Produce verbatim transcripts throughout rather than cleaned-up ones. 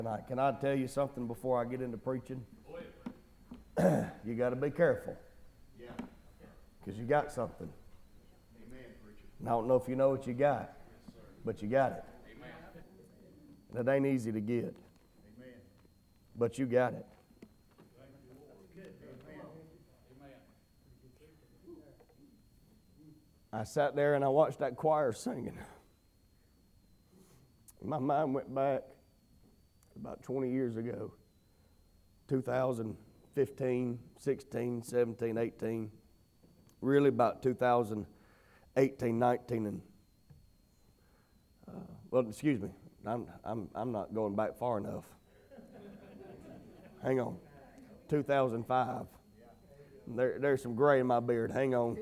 Tonight, can I tell you something before I get into preaching? You got to be careful. Yeah. Because you got something. Amen, preacher. And I don't know if you know what you got, Yes, sir. but you got it. Amen. And it ain't easy to get, Amen. but you got it. I sat there and I watched that choir singing. My mind went back about twenty years ago, two thousand fifteen, sixteen, seventeen, eighteen, really about two thousand eighteen, nineteen, and uh, well, excuse me, I'm I'm I'm not going back far enough. Hang on, two thousand five. There there's some gray in my beard. Hang on.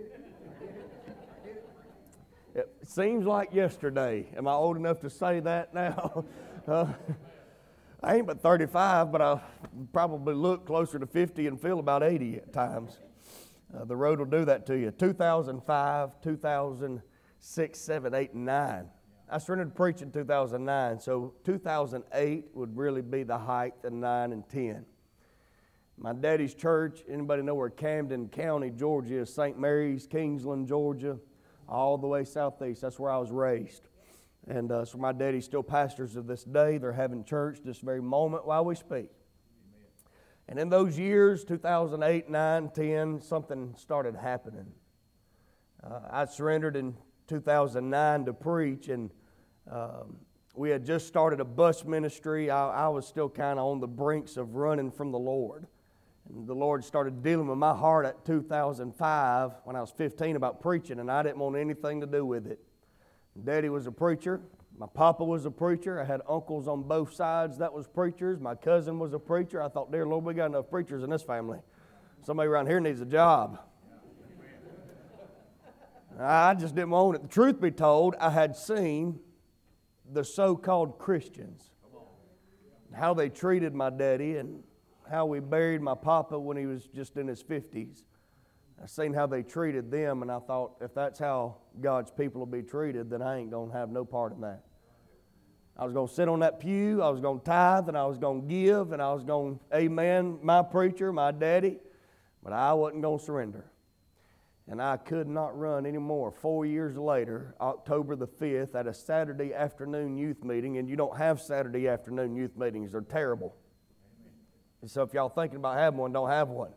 It seems like yesterday. Am I old enough to say that now? uh, I ain't but thirty-five, but I probably look closer to fifty and feel about eighty at times. Uh, the road will do that to you. two thousand five, two thousand six, seven, eight, and nine. I started preaching in two thousand nine, so two thousand eight would really be the height, and nine and ten. My daddy's church, anybody know where Camden County, Georgia is? Saint Mary's, Kingsland, Georgia, all the way southeast. That's where I was raised. And uh, so my daddy still pastors to this day. They're having church this very moment while we speak. Amen. And in those years, two thousand eight, nine, ten, something started happening. Uh, I surrendered in two thousand nine to preach, and um, we had just started a bus ministry. I, I was still kind of on the brinks of running from the Lord. And the Lord started dealing with my heart at two thousand five when I was fifteen about preaching, and I didn't want anything to do with it. Daddy was a preacher. My papa was a preacher. I had uncles on both sides that was preachers. My cousin was a preacher. I thought, dear Lord, we got enough preachers in this family. Somebody around here needs a job. I just didn't want it. The truth be told, I had seen the so-called Christians, how they treated my daddy, and how we buried my papa when he was just in his fifties. I seen how they treated them, and I thought, if that's how God's people will be treated, then I ain't going to have no part in that. I was going to sit on that pew, I was going to tithe, and I was going to give, and I was going to amen my preacher, my daddy, but I wasn't going to surrender. And I could not run anymore. Four years later, October the fifth, at a Saturday afternoon youth meeting, and you don't have Saturday afternoon youth meetings, they're terrible. And so if y'all thinking about having one, don't have one.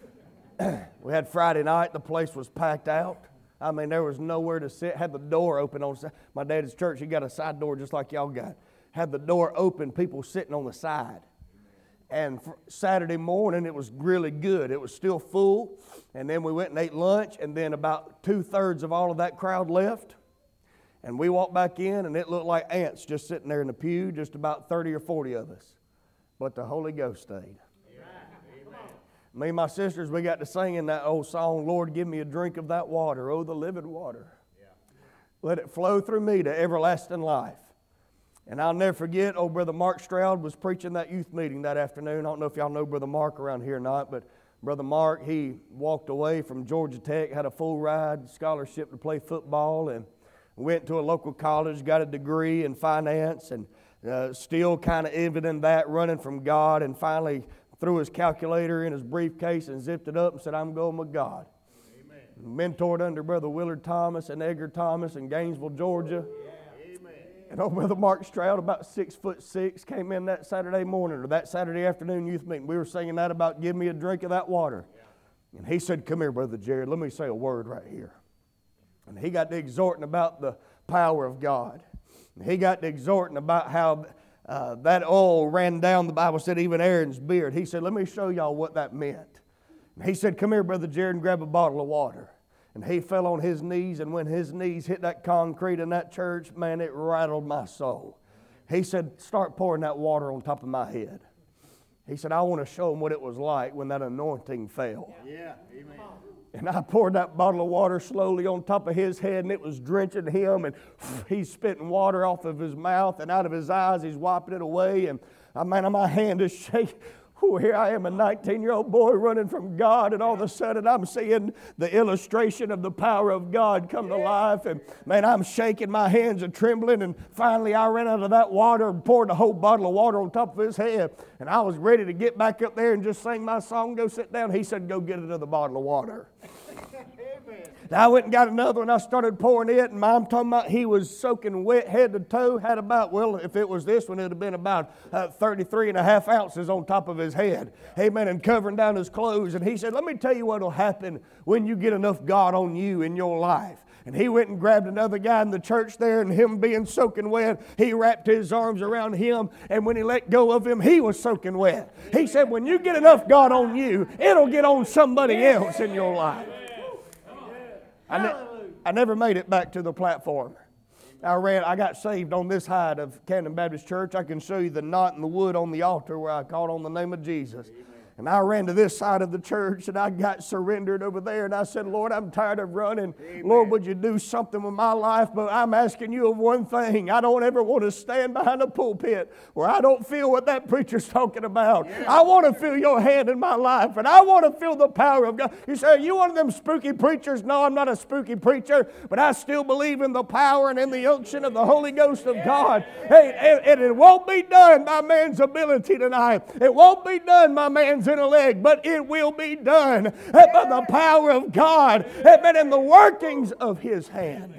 We had Friday night, the place was packed out. I mean, there was nowhere to sit. Had the door open on my daddy's church. He got a side door just like y'all got. Had the door open, people sitting on the side. And Saturday morning, it was really good. It was still full. And then we went and ate lunch, and then about two-thirds of all of that crowd left. And we walked back in, and it looked like ants just sitting there in the pew, just about thirty or forty of us. But the Holy Ghost stayed. Me and my sisters, we got to singing that old song, Lord, give me a drink of that water, oh, the living water. Yeah. Let it flow through me to everlasting life. And I'll never forget, old Brother Mark Stroud was preaching that youth meeting that afternoon. I don't know if y'all know Brother Mark around here or not, but Brother Mark, he walked away from Georgia Tech, had a full ride scholarship to play football, and went to a local college, got a degree in finance, and uh, still kind of evident that, running from God, and finally threw his calculator in his briefcase and zipped it up and said, I'm going with God. Amen. Mentored under Brother Willard Thomas and Edgar Thomas in Gainesville, Georgia. Yeah. Amen. And old Brother Mark Stroud, about six foot six, came in that Saturday morning or that Saturday afternoon youth meeting. We were singing that about give me a drink of that water. Yeah. And he said, come here, Brother Jared, let me say a word right here. And he got to exhorting about the power of God. And he got to exhorting about how Uh, that oil ran down, the Bible said, even Aaron's beard. He said, let me show y'all what that meant. And he said, come here, Brother Jared, and grab a bottle of water. And he fell on his knees, and when his knees hit that concrete in that church, man, it rattled my soul. He said, start pouring that water on top of my head. He said, I want to show them what it was like when that anointing fell. Yeah, amen. And I poured that bottle of water slowly on top of his head, and it was drenching him, and he's spitting water off of his mouth and out of his eyes. He's wiping it away, and I mean, my hand is shaking. Whew, here I am, a nineteen-year-old boy running from God, and all of a sudden I'm seeing the illustration of the power of God come to life. And man, I'm shaking, my hands are trembling, and finally I ran out of that water and poured a whole bottle of water on top of his head. And I was ready to get back up there and just sing my song, go sit down. He said, go get another bottle of water. I went and got another one. I started pouring it, and I'm talking about he was soaking wet head to toe. Had about, well, if it was this one, it would have been about uh, thirty-three and a half ounces on top of his head. Amen. And covering down his clothes. And he said, let me tell you what will happen when you get enough God on you in your life. And he went and grabbed another guy in the church there, and him being soaking wet, he wrapped his arms around him, and when he let go of him, he was soaking wet. He said, when you get enough God on you, it'll get on somebody else in your life. I, ne- I never made it back to the platform. I ran. I got saved on this side of Camden Baptist Church. I can show you the knot in the wood on the altar where I called on the name of Jesus. And I ran to this side of the church, and I got surrendered over there. And I said, Lord, I'm tired of running. Amen. Lord, would you do something with my life? But I'm asking you of one thing. I don't ever want to stand behind a pulpit where I don't feel what that preacher's talking about. Yeah. I want to feel your hand in my life, and I want to feel the power of God. You say, are you one of them spooky preachers? No, I'm not a spooky preacher, but I still believe in the power and in the unction of the Holy Ghost of God. Hey, and it won't be done by man's ability tonight. It won't be done by man's intellect, but it will be done by the power of God and in the workings of His hand.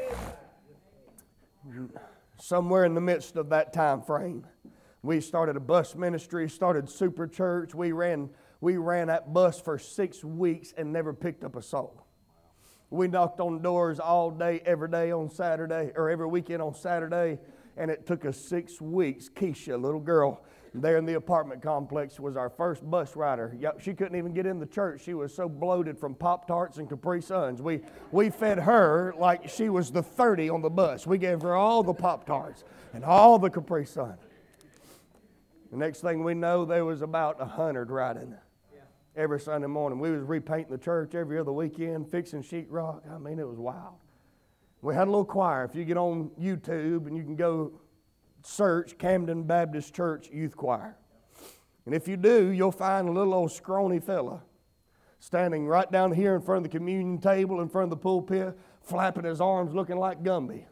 Somewhere in the midst of that time frame, we started a bus ministry, started Super Church. We ran, we ran that bus for six weeks and never picked up a soul. We knocked on doors all day, every day on Saturday, or every weekend on Saturday, and it took us six weeks. Keisha, a little girl, there in the apartment complex, was our first bus rider. She couldn't even get in the church. She was so bloated from Pop-Tarts and Capri Suns. We, we fed her like she was the thirty on the bus. We gave her all the Pop-Tarts and all the Capri Suns. The next thing we know, there was about a hundred riding every Sunday morning. We was repainting the church every other weekend, fixing sheetrock. I mean, it was wild. We had a little choir. If you get on YouTube and you can go search Camden Baptist Church Youth Choir. And if you do, you'll find a little old scrawny fella standing right down here in front of the communion table, in front of the pulpit, flapping his arms looking like Gumby.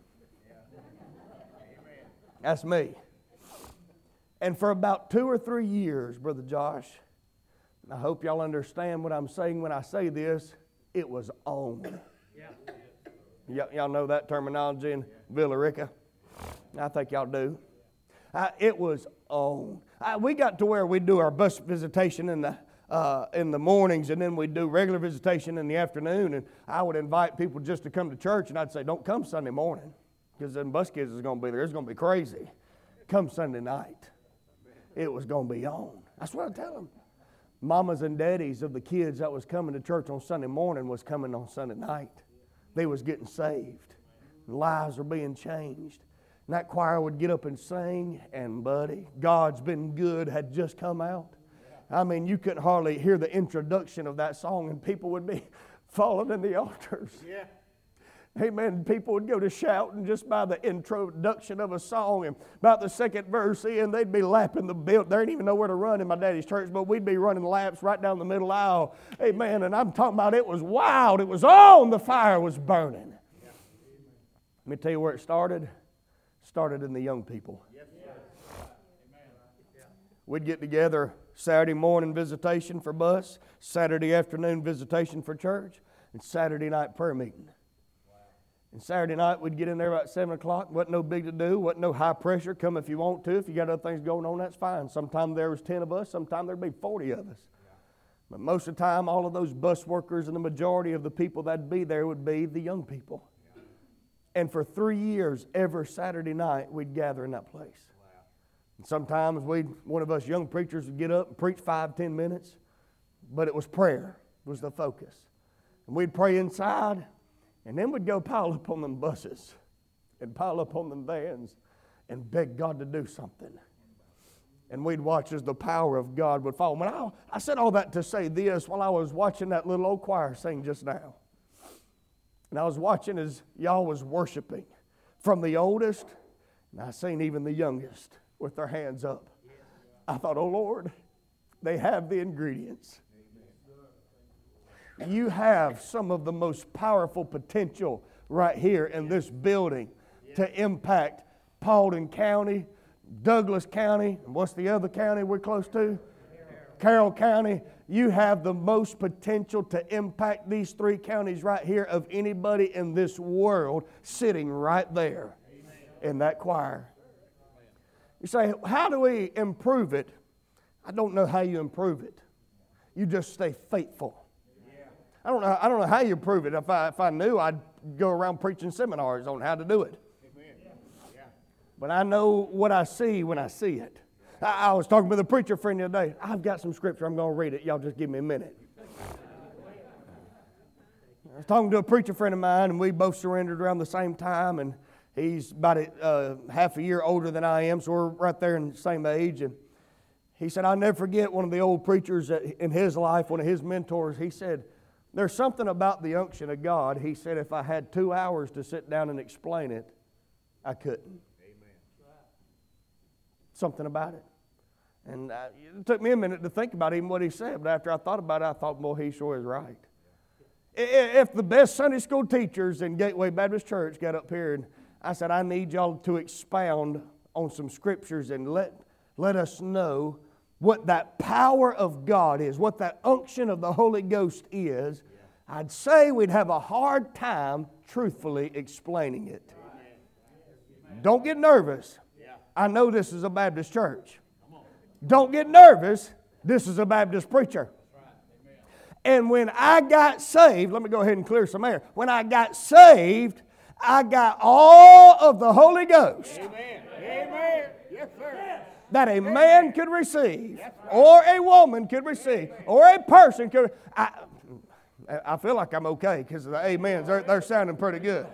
That's me. And for about two or three years, Brother Josh, and I hope y'all understand what I'm saying when I say this, it was on. Y- y'all know that terminology in Villarica? I think y'all do. Uh, it was on. Uh, we got to where we do our bus visitation in the uh, in the mornings, and then we do regular visitation in the afternoon. And I would invite people just to come to church, and I'd say, "Don't come Sunday morning, because them bus kids is going to be there. It's going to be crazy. Come Sunday night. It was going to be on." That's what I tell them. Mamas and daddies of the kids that was coming to church on Sunday morning was coming on Sunday night. They was getting saved. Lives were being changed. And that choir would get up and sing, and buddy, God's Been Good had just come out. I mean, you couldn't hardly hear the introduction of that song, and people would be falling in the altars. Yeah. Amen. People would go to shouting just by the introduction of a song, and about the second verse in, they'd be lapping the build. They didn't even know where to run in my daddy's church, but we'd be running laps right down the middle aisle. Amen. And I'm talking about it was wild. It was on. The fire was burning. Yeah. Let me tell you where it started. Started in the young people. Yes, we'd get together Saturday morning visitation for bus, Saturday afternoon visitation for church, and Saturday night prayer meeting. Wow. And Saturday night we'd get in there about seven o'clock. Wasn't no big to do. Wasn't no high pressure. Come if you want to. If you got other things going on, that's fine. Sometimes there was ten of us. Sometimes there'd be forty of us. Yeah. But most of the time, all of those bus workers and the majority of the people that'd be there would be the young people. And for three years, every Saturday night, we'd gather in that place. Wow. And sometimes we'd, one of us young preachers would get up and preach five, ten minutes, but it was prayer was the focus. And we'd pray inside, and then we'd go pile up on them buses and pile up on them vans and beg God to do something. And we'd watch as the power of God would fall. When I, I said all that to say this while I was watching that little old choir sing just now. And I was watching as y'all was worshiping, from the oldest, and I seen even the youngest with their hands up. I thought, oh Lord, They have the ingredients. You have some of the most powerful potential right here in this building to impact Paulding County, Douglas County, and what's the other county we're close to? Carroll County. You have the most potential to impact these three counties right here of anybody in this world sitting right there in that choir. You say, how do we improve it? I don't know how you improve it. You just stay faithful. I don't know. I don't know how you improve it. If I if I knew, I'd go around preaching seminars on how to do it. But I know what I see when I see it. I, I was talking with a preacher friend the other day. I've got some scripture. I'm going to read it. Y'all just give me a minute. I was talking to a preacher friend of mine, and we both surrendered around the same time. And he's about a, uh, half a year older than I am, so we're right there in the same age. And he said, I'll never forget one of the old preachers in his life, one of his mentors. He said, there's something about the unction of God. He said, if I had two hours to sit down and explain it, I couldn't. Amen. Something about it. And I, it took me a minute to think about even what he said, but after I thought about it, I thought, well, he sure is right. If the best Sunday school teachers in Gateway Baptist Church got up here and I said, I need y'all to expound on some scriptures and let, let us know what that power of God is, what that unction of the Holy Ghost is, I'd say we'd have a hard time truthfully explaining it. Don't get nervous. I know this is a Baptist church. Don't get nervous. This is a Baptist preacher. And when I got saved, let me go ahead and clear some air. When I got saved, I got all of the Holy Ghost. Amen. Amen. Yes, sir. That a man could receive, or a woman could receive, or a person could. I, I feel like I'm okay because the amens, they're, they're sounding pretty good.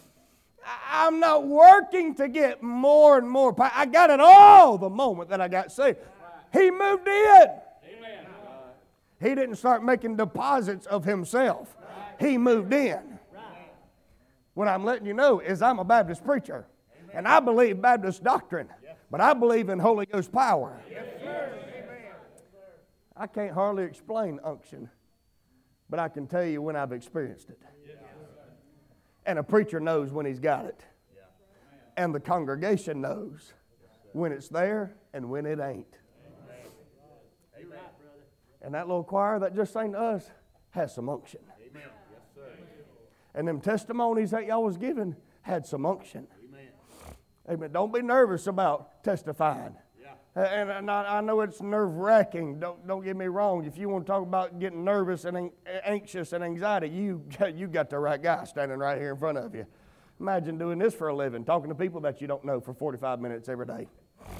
I'm not working to get more and more. I got it all the moment that I got saved. He moved in. He didn't start making deposits of himself. He moved in. What I'm letting you know is I'm a Baptist preacher, and I believe Baptist doctrine. But I believe in Holy Ghost power. Yes, sir. I can't hardly explain unction, but I can tell you when I've experienced it. Yes. And a preacher knows when he's got it. And the congregation knows when it's there and when it ain't. Amen. And that little choir that just sang to us has some unction. Amen. Yes, sir. And them testimonies that y'all was giving had some unction. Amen. Don't be nervous about testifying. Yeah. And, and I, I know it's nerve-wracking. Don't, don't get me wrong. If you want to talk about getting nervous and anxious and anxiety, you, you got the right guy standing right here in front of you. Imagine doing this for a living, talking to people that you don't know for forty-five minutes every day.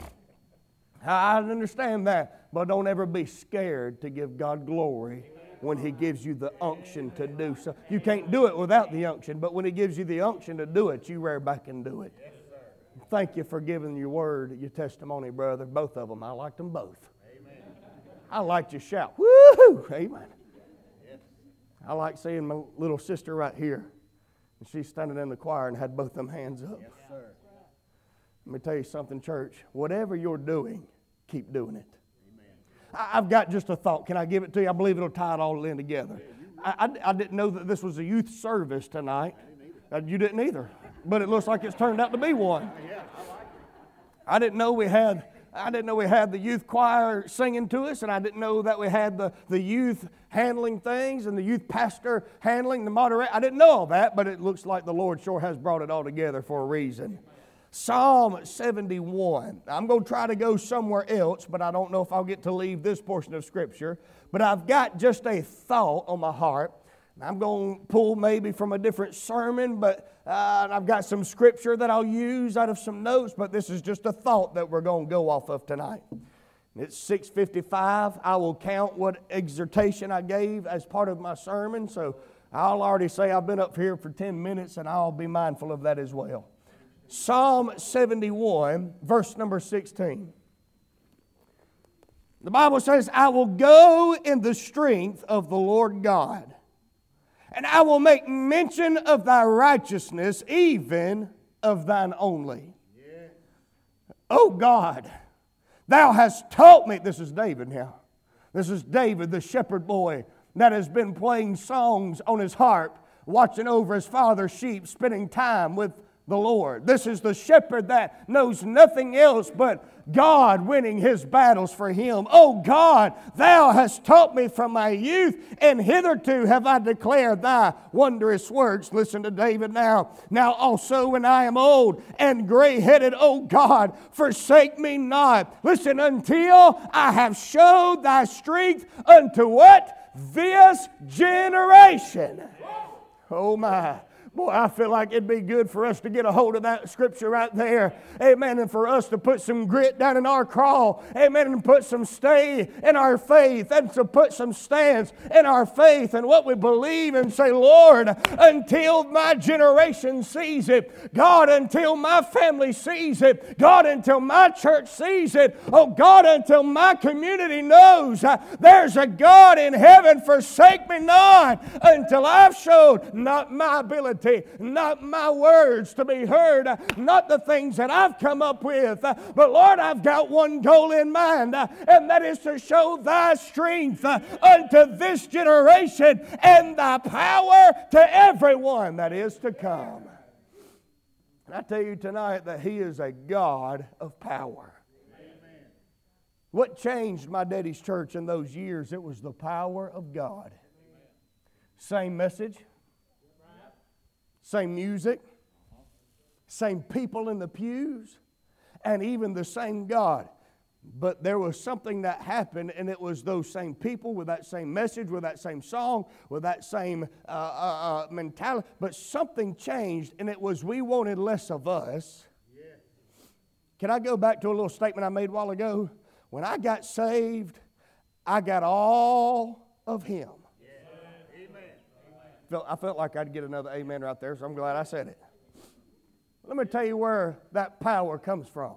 I understand that, but don't ever be scared to give God glory when He gives you the unction to do so. You can't do it without the unction, but when He gives you the unction to do it, you rear back and do it. Thank you for giving your word, your testimony, brother. Both of them. I liked them both. Amen. I liked your shout. Woo-hoo! Amen. Yes. I like seeing my little sister right here. And she's standing in the choir and had both them hands up. Yes, sir. Let me tell you something, church. Whatever you're doing, keep doing it. Amen. I, I've got just a thought. Can I give it to you? I believe it'll tie it all in together. I, I, I didn't know that this was a youth service tonight. Uh, you didn't either. But it looks like it's turned out to be one. I didn't know we had I didn't know we had the youth choir singing to us, and I didn't know that we had the, the youth handling things and the youth pastor handling the moderate. I didn't know all that, but it looks like the Lord sure has brought it all together for a reason. Psalm seventy-one. I'm going to try to go somewhere else, but I don't know if I'll get to leave this portion of Scripture. But I've got just a thought on my heart. I'm going to pull maybe from a different sermon, but uh, I've got some scripture that I'll use out of some notes, but this is just a thought that we're going to go off of tonight. It's six fifty-five. I will count what exhortation I gave as part of my sermon, so I'll already say I've been up here for ten minutes, and I'll be mindful of that as well. Psalm seventy-one, verse number sixteen. The Bible says, I will go in the strength of the Lord God, and I will make mention of thy righteousness, even of thine only. Yeah. O God, thou hast taught me, this is David now, This is David, the shepherd boy, that has been playing songs on his harp, watching over his father's sheep, spending time with the Lord. This is the shepherd that knows nothing else but God winning his battles for him. Oh God, thou hast taught me from my youth, and hitherto have I declared thy wondrous works. Listen to David now. Now also when I am old and gray-headed, O God, forsake me not. Listen, until I have showed thy strength unto what? This generation. Oh my. Boy, I feel like it'd be good for us to get a hold of that scripture right there. Amen. And for us to put some grit down in our crawl. Amen. And put some stay in our faith. And to put some stance in our faith and what we believe and say, Lord, until my generation sees it. God, until my family sees it. God, until my church sees it. Oh, God, until my community knows uh, there's a God in heaven. Forsake me not until I've showed not my ability, not my words to be heard, not the things that I've come up with, but Lord, I've got one goal in mind, and that is to show thy strength unto this generation and thy power to everyone that is to come. And I tell you tonight that he is a God of power. Amen. What changed my daddy's church in those years? It was the power of God. Amen. Same message. Same music, same people in the pews, and even the same God. But there was something that happened, and it was those same people with that same message, with that same song, with that same uh, uh, uh, mentality. But something changed, and it was we wanted less of us. Yeah. Can I go back to a little statement I made a while ago? When I got saved, I got all of Him. I felt like I'd get another amen right there, so I'm glad I said it. Let me tell you where that power comes from.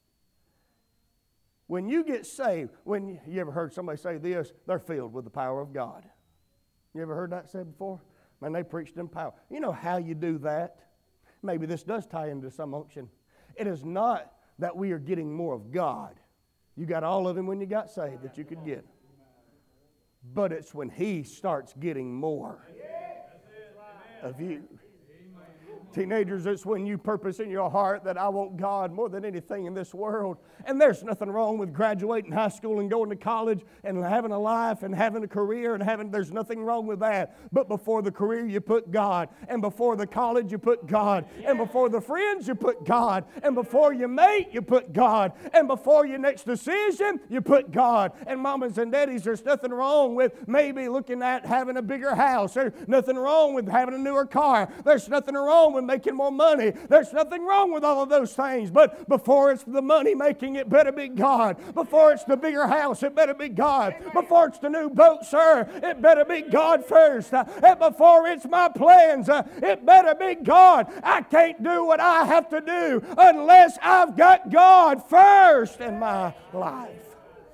When you get saved, when you ever heard somebody say this, they're filled with the power of God. You ever heard that said before? Man, they preached in power. You know how you do that? Maybe this does tie into some unction. It is not that we are getting more of God. You got all of Him when you got saved that you could get. But it's when He starts getting more of you. Teenagers, it's when you purpose in your heart that I want God more than anything in this world. And there's nothing wrong with graduating high school and going to college and having a life and having a career and having, there's nothing wrong with that. But before the career, you put God. And before the college, you put God. And before the friends, you put God. And before you mate, you put God. And before your next decision, you put God. And mamas and daddies, there's nothing wrong with maybe looking at having a bigger house. There's nothing wrong with having a newer car. There's nothing wrong with making more money. There's nothing wrong with all of those things. But before it's the money making, it better be God. Before it's the bigger house, it better be God. Before it's the new boat, sir, it better be God first. Uh, and before it's my plans, uh, it better be God. I can't do what I have to do unless I've got God first in my life.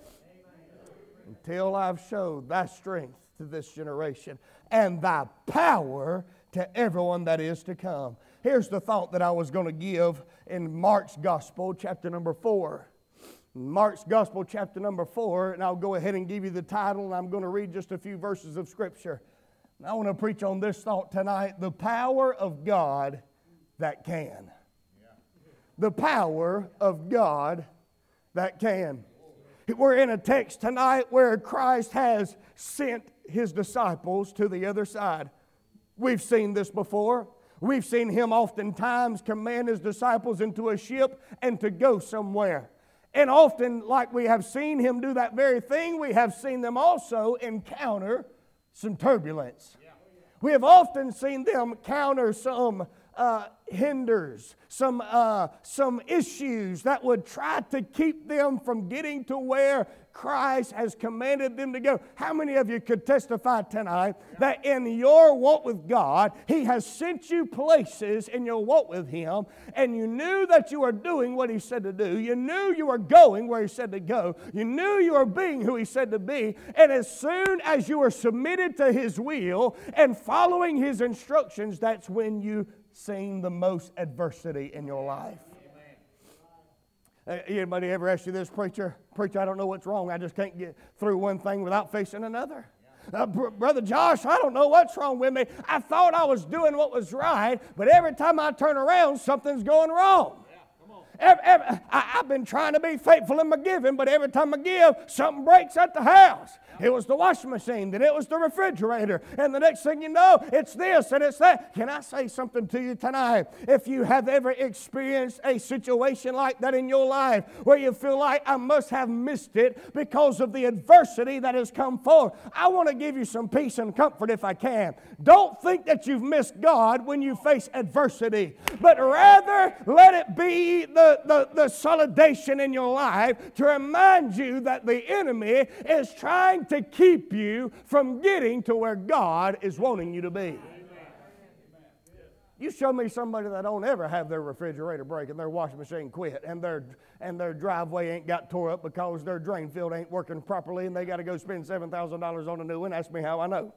Until I've showed thy strength to this generation and thy power to everyone that is to come. Here's the thought that I was going to give in Mark's Gospel, chapter number four. Mark's Gospel, chapter number four, and I'll go ahead and give you the title, and I'm going to read just a few verses of Scripture. And I want to preach on this thought tonight, the power of God that can. The power of God that can. We're in a text tonight where Christ has sent His disciples to the other side. We've seen this before. We've seen Him oftentimes command His disciples into a ship and to go somewhere. And often, like we have seen Him do that very thing, we have seen them also encounter some turbulence. We have often seen them counter some uh, hinders, some, uh, some issues that would try to keep them from getting to where Christ has commanded them to go. How many of you could testify tonight that in your walk with God, He has sent you places in your walk with Him, and you knew that you were doing what He said to do. You knew you were going where He said to go. You knew you were being who He said to be. And as soon as you were submitted to His will and following His instructions, that's when you seen the most adversity in your life. Uh, anybody ever asked you this, preacher? Preacher, I don't know what's wrong. I just can't get through one thing without facing another. Uh, Br- Brother Josh, I don't know what's wrong with me. I thought I was doing what was right, but every time I turn around, something's going wrong. Every, every, I, I've been trying to be faithful in my giving, but every time I give, something breaks at the house. It was the washing machine, then it was the refrigerator, and the next thing you know, it's this and it's that. Can I say something to you tonight? If you have ever experienced a situation like that in your life, where you feel like I must have missed it because of the adversity that has come forth, I want to give you some peace and comfort if I can. Don't think that you've missed God when you face adversity, but rather let it be the, the, the solidation in your life to remind you that the enemy is trying to keep you from getting to where God is wanting you to be. You show me somebody that don't ever have their refrigerator break and their washing machine quit and their and their driveway ain't got tore up because their drain field ain't working properly and they got to go spend seven thousand dollars on a new one. Ask me how I know.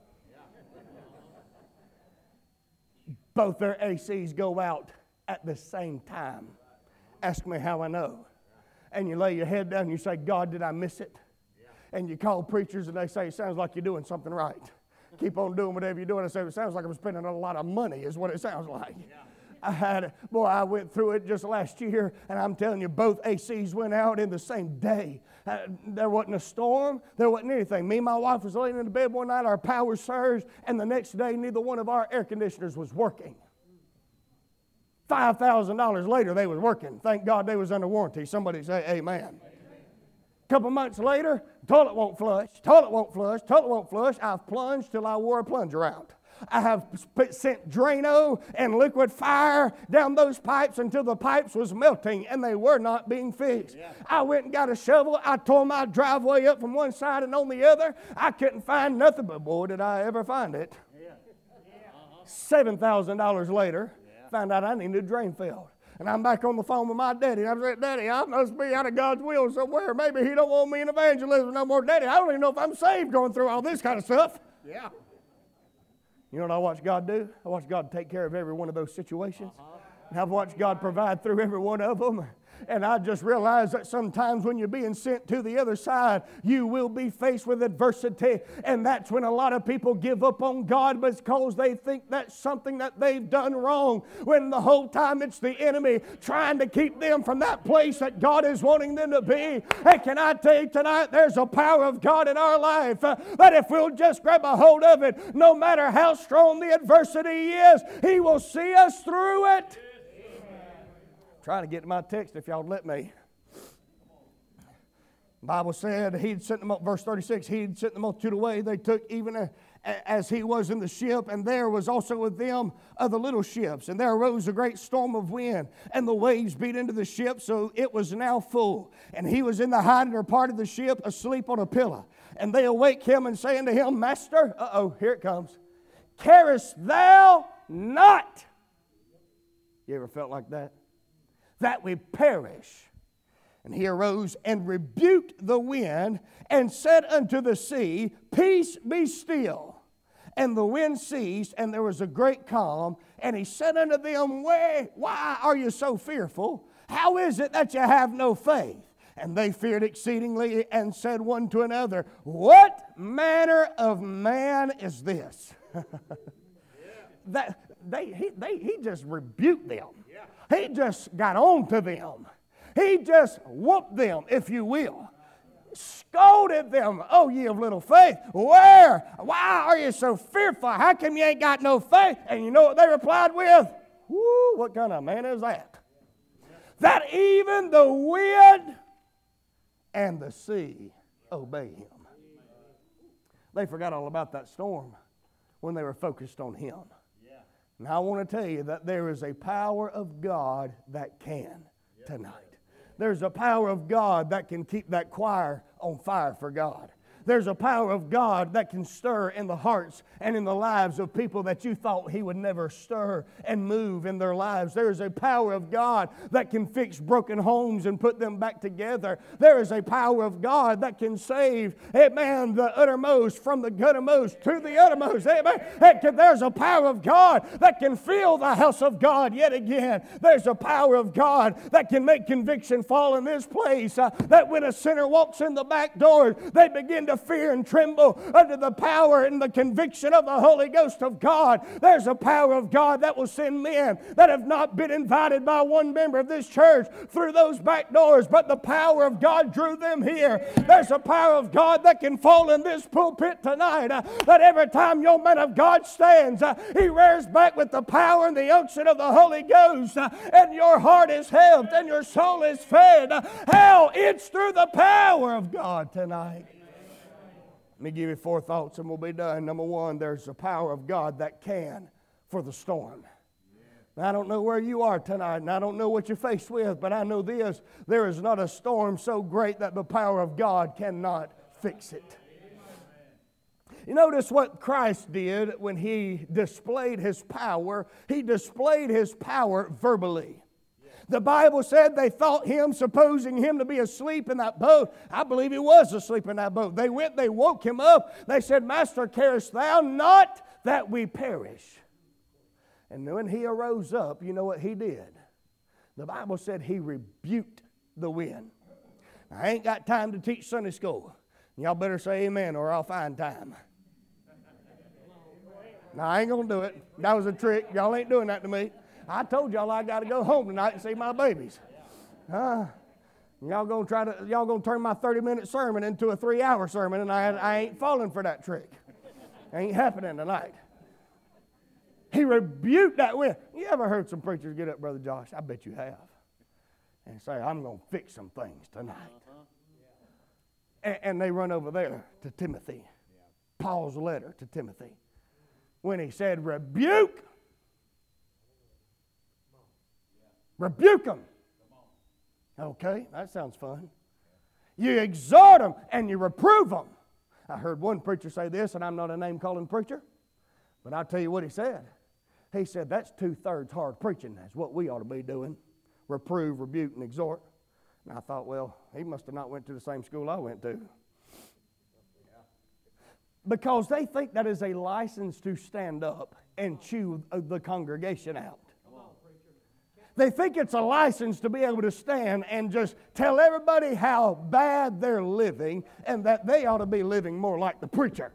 Both their A Cs go out at the same time. Ask me how I know. And you lay your head down and you say, God, did I miss it? And you call preachers and they say, it sounds like you're doing something right. Keep on doing whatever you're doing. I say, it sounds like I'm spending a lot of money is what it sounds like. Yeah. I had, boy, I went through it just last year, and I'm telling you, both A Cs went out in the same day. Uh, there wasn't a storm. There wasn't anything. Me and my wife was laying in the bed one night, our power surged, and the next day, neither one of our air conditioners was working. five thousand dollars later, they was working. Thank God they was under warranty. Somebody say amen. A couple months later, toilet won't flush, toilet won't flush, toilet won't flush. I've plunged till I wore a plunger out. I have sent Drano and liquid fire down those pipes until the pipes was melting and they were not being fixed. Yeah. I went and got a shovel. I tore my driveway up from one side and on the other. I couldn't find nothing, but boy, did I ever find it. Yeah. Uh-huh. seven thousand dollars later, yeah. Found out I needed a drain field. And I'm back on the phone with my daddy. And I'm saying, Daddy, I must be out of God's will somewhere. Maybe he don't want me in evangelism no more. Daddy, I don't even know if I'm saved going through all this kind of stuff. Yeah. You know what I watched God do? I watched God take care of every one of those situations. Uh-huh. And I've watched God provide through every one of them. And I just realized that sometimes when you're being sent to the other side, you will be faced with adversity. And that's when a lot of people give up on God because they think that's something that they've done wrong. When the whole time it's the enemy trying to keep them from that place that God is wanting them to be. Hey, can I tell you tonight, there's a power of God in our life uh, that if we'll just grab a hold of it, no matter how strong the adversity is, He will see us through it. Trying to get to my text if y'all would let me. The Bible said he'd sent them up, verse thirty-six, he'd sent the multitude away. They took even a, as he was in the ship, and there was also with them other little ships. And there arose a great storm of wind, and the waves beat into the ship, so it was now full. And he was in the hinder part of the ship, asleep on a pillow. And they awake him and say unto him, Master, uh-oh, here it comes, carest thou not? You ever felt like that? That we perish. And he arose and rebuked the wind and said unto the sea, Peace, be still. And the wind ceased, and there was a great calm. And he said unto them, Why, why are you so fearful? How is it that you have no faith? And they feared exceedingly and said one to another, What manner of man is this? that they he, they he just rebuked them. He just got on to them. He just whooped them, if you will. Scolded them, oh, ye of little faith. Where? Why are you so fearful? How come you ain't got no faith? And you know what they replied with? Whoo, what kind of man is that? That even the wind and the sea obey him. They forgot all about that storm when they were focused on him. Now I want to tell you that there is a power of God that can tonight. There's a power of God that can keep that choir on fire for God. There's a power of God that can stir in the hearts and in the lives of people that you thought He would never stir and move in their lives. There is a power of God that can fix broken homes and put them back together. There is a power of God that can save, amen, the uttermost from the guttermost to the uttermost. Amen. There's a power of God that can fill the house of God yet again. There's a power of God that can make conviction fall in this place. Uh, that when a sinner walks in the back door, they begin to fear and tremble under the power and the conviction of the Holy Ghost of God. There's a power of God that will send men that have not been invited by one member of this church through those back doors, but the power of God drew them here. There's a power of God that can fall in this pulpit tonight, uh, that every time your man of God stands, uh, he rears back with the power and the unction of the Holy Ghost, uh, and your heart is helped and your soul is fed. Uh, how? It's through the power of God tonight. Let me give you four thoughts and we'll be done. Number one, there's the power of God that can for the storm. Now, I don't know where you are tonight, and I don't know what you're faced with, but I know this: there is not a storm so great that the power of God cannot fix it. You notice what Christ did when He displayed His power. He displayed His power verbally. The Bible said they thought Him, supposing Him to be asleep in that boat. I believe He was asleep in that boat. They went, they woke Him up. They said, Master, carest Thou not that we perish? And when He arose up, you know what He did? The Bible said He rebuked the wind. I ain't got time to teach Sunday school. Y'all better say amen or I'll find time. No, I ain't going to do it. That was a trick. Y'all ain't doing that to me. I told y'all I got to go home tonight and see my babies. Uh, y'all going to try to, y'all going to turn my thirty-minute sermon into a three-hour sermon, and I, I ain't falling for that trick. Ain't happening tonight. He rebuked that wind. You ever heard some preachers get up, Brother Josh? I bet you have. And say, I'm going to fix some things tonight. Uh-huh. Yeah. And, and they run over there to Timothy. Yeah. Paul's letter to Timothy. When he said, rebuke. Rebuke them. Okay, that sounds fun. You exhort them and you reprove them. I heard one preacher say this, and I'm not a name-calling preacher, but I'll tell you what he said. He said, that's two-thirds hard preaching. That's what we ought to be doing. Reprove, rebuke, and exhort. And I thought, well, he must have not went to the same school I went to. Because they think that is a license to stand up and chew the congregation out. They think it's a license to be able to stand and just tell everybody how bad they're living and that they ought to be living more like the preacher.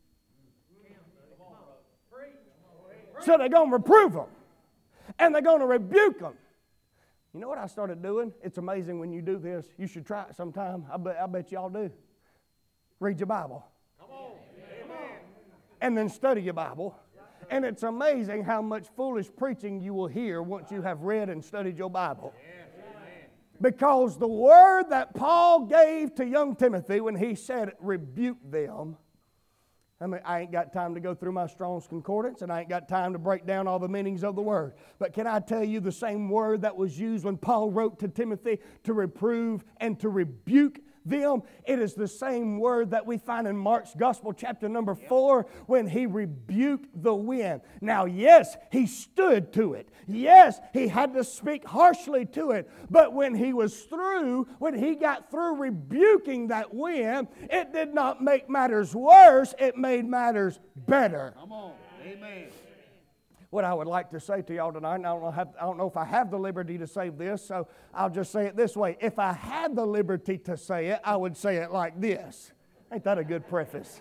So they're going to reprove them. And they're going to rebuke them. You know what I started doing? It's amazing when you do this. You should try it sometime. I bet, I bet y'all do. Read your Bible. Come on. Amen. And then study your Bible. And it's amazing how much foolish preaching you will hear once you have read and studied your Bible. Because the word that Paul gave to young Timothy when he said, rebuke them. I mean, I ain't got time to go through my Strong's Concordance, and I ain't got time to break down all the meanings of the word. But can I tell you the same word that was used when Paul wrote to Timothy to reprove and to rebuke them? It is the same word that we find in Mark's Gospel, chapter number four, when he rebuked the wind. Now, yes, he stood to it. Yes, he had to speak harshly to it. But when he was through, when he got through rebuking that wind, it did not make matters worse. It made matters better. Come on. Amen. What I would like to say to y'all tonight, and I don't know, have, I don't know if I have the liberty to say this, so I'll just say it this way. If I had the liberty to say it, I would say it like this. Ain't that a good preface?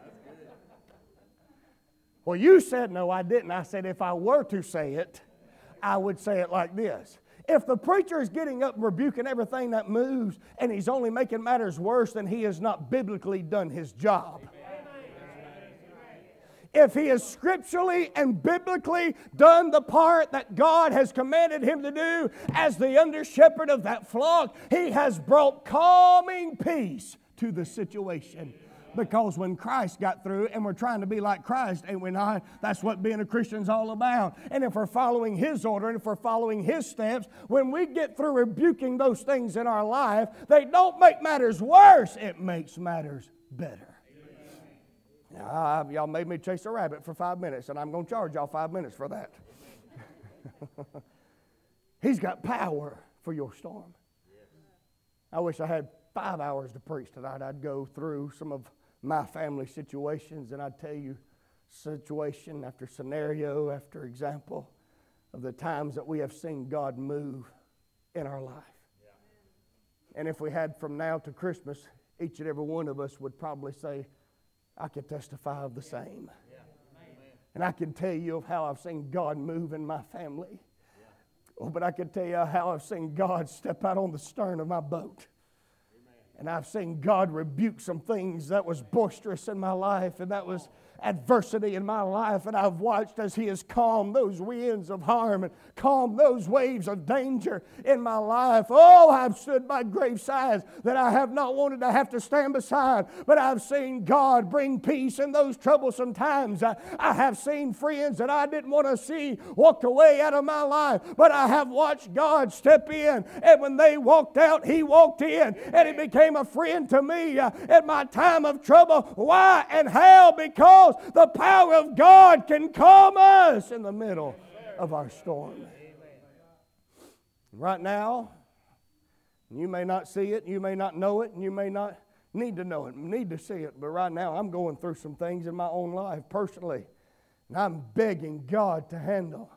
Well, you said no, I didn't. I said if I were to say it, I would say it like this. If the preacher is getting up and rebuking everything that moves, and he's only making matters worse, then he has not biblically done his job. If he has scripturally and biblically done the part that God has commanded him to do as the under shepherd of that flock, he has brought calming peace to the situation. Because when Christ got through, and we're trying to be like Christ, ain't we not? That's what being a Christian's all about. And if we're following His order, and if we're following His steps, when we get through rebuking those things in our life, they don't make matters worse. It makes matters better. Uh, y'all made me chase a rabbit for five minutes, and I'm going to charge y'all five minutes for that. He's got power for your storm. I wish I had five hours to preach tonight. I'd go through some of my family situations, and I'd tell you situation after scenario after example of the times that we have seen God move in our life. And if we had from now to Christmas, each and every one of us would probably say, I can testify of the same. And I can tell you of how I've seen God move in my family. Oh, but I can tell you how I've seen God step out on the stern of my boat. And I've seen God rebuke some things that was boisterous in my life and that was adversity in my life, and I've watched as He has calmed those winds of harm and calmed those waves of danger in my life. Oh, I've stood by grave sides that I have not wanted to have to stand beside, but I've seen God bring peace in those troublesome times. I, I have seen friends that I didn't want to see walk away out of my life, but I have watched God step in, and when they walked out, He walked in, and He became a friend to me uh, in my time of trouble. Why and how? Because the power of God can calm us in the middle of our storm. Right now, you may not see it, you may not know it, and you may not need to know it, need to see it, but right now I'm going through some things in my own life personally, and I'm begging God to handle.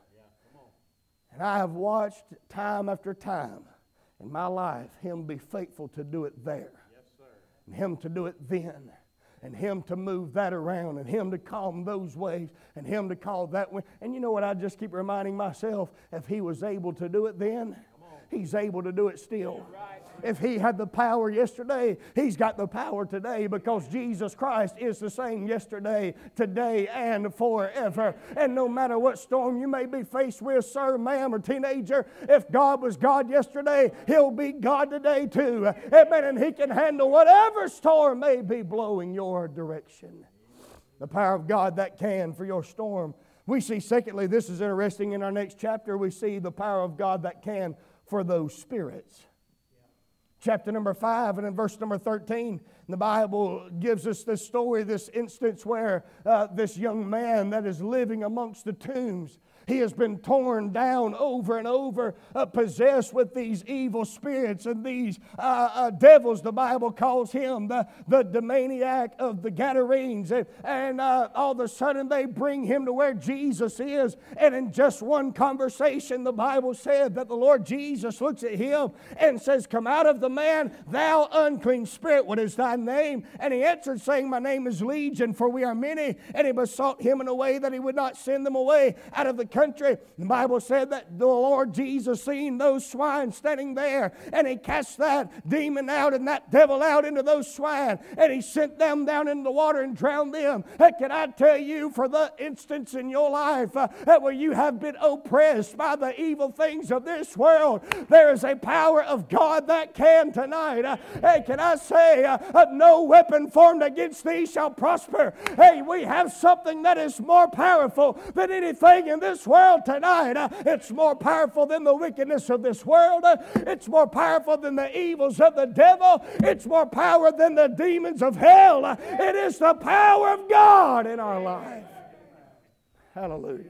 And I have watched time after time in my life Him be faithful to do it there, and Him to do it then, and Him to move that around, and Him to calm those waves, and Him to call that way. And you know what I just keep reminding myself? If He was able to do it then, He's able to do it still. If He had the power yesterday, He's got the power today, because Jesus Christ is the same yesterday, today, and forever. And no matter what storm you may be faced with, sir, ma'am, or teenager, if God was God yesterday, He'll be God today too. Amen. And He can handle whatever storm may be blowing your direction. The power of God that can for your storm. We see, secondly, this is interesting, in our next chapter, we see the power of God that can for those spirits. Chapter number five, and in verse number thirteen, the Bible gives us this story, this instance where uh, this young man that is living amongst the tombs, he has been torn down over and over, uh, possessed with these evil spirits and these uh, uh, devils. The Bible calls him the, the demoniac of the Gadarenes. And, and uh, all of a sudden they bring him to where Jesus is. And in just one conversation, the Bible said that the Lord Jesus looks at him and says, "Come out of the man, thou unclean spirit. What is thy name?" And he answered, saying, "My name is Legion, for we are many." And he besought him in a way that he would not send them away out of the country. The Bible said that the Lord Jesus seen those swine standing there, and He cast that demon out and that devil out into those swine, and He sent them down into the water and drowned them. And can I tell you, for the instance in your life uh, where you have been oppressed by the evil things of this world, there is a power of God that can tonight. Uh, hey, can I say, uh, uh, no weapon formed against thee shall prosper. Hey, we have something that is more powerful than anything in this world tonight. Uh, it's more powerful than the wickedness of this world. Uh, it's more powerful than the evils of the devil. It's more power than the demons of hell. Uh, it is the power of God in our life. Hallelujah.